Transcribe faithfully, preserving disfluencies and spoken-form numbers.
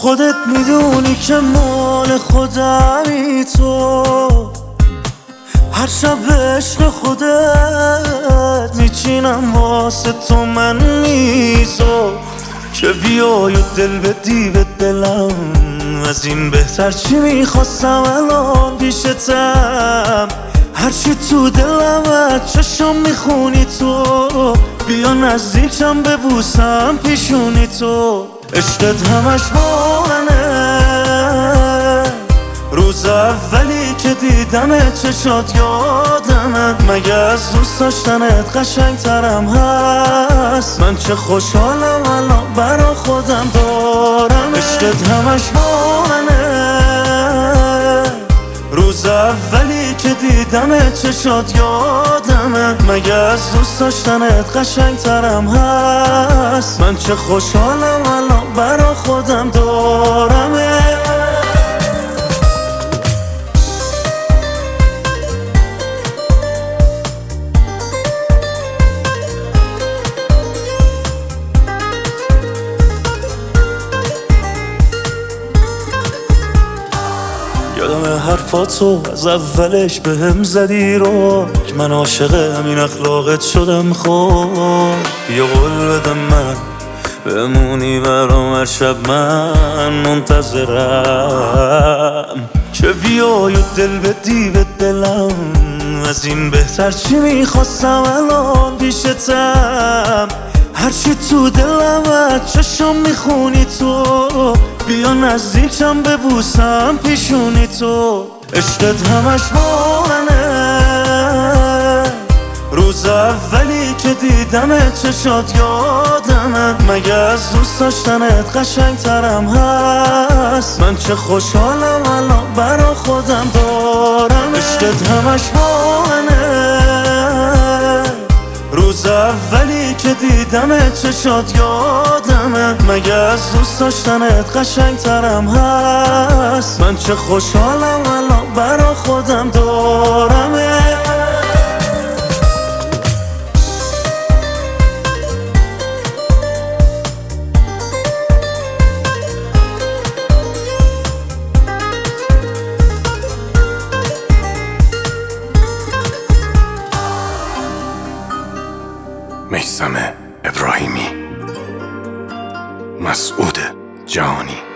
خودت میدونی که مال خودمی تو، هر شب به عشق خودت میچینم واسه تو من میزو، که بیای و دل بدی به دلم، از این بهتر چی میخواستم الان پیشتم. هرچی تو دلم از چشم میخونی تو، بیا نزدیکم ببوسم پیشونی تو. عشقت همش با منه، روز اولی که دیدم چشات یادمت، مگه از دوست داشتنت قشنگ ترم هست؟ من چه خوشحالم الان برا خودم دارم. عشقت همش با منه، روز اولی که دیدم چشات یادمت، مگه از دوست داشتنت قشنگ ترم هست؟ من چه خوشحالم الان برا خودم دارم. یادم حرفاتو از اولش به هم زدی رو، که من عاشق همین اخلاقت شدم. خب بیا قول بدم من بمونی برام هر شب، من منتظرم که بیای و دل بدی به دلم، از این بهتر چی میخواستم الان پیشتم. هرچی تو دلم از چشم میخونی تو، بیا نزدیکم ببوسم پیشونی تو. عشقت همش با منه، روز اولی که دیدم چشات یادمت، مگه از دوست داشتنت قشنگ ترم هست؟ من چه خوشحالم الان برا خودم دارم. عشقت همش با منه، روز اولی که دیدم چشات یادمت، مگه از دوست داشتنت قشنگ ترم هست؟ من چه خوشحالم الان برا خودم دارم. میثم ابراهیمی، مسعود جهانی.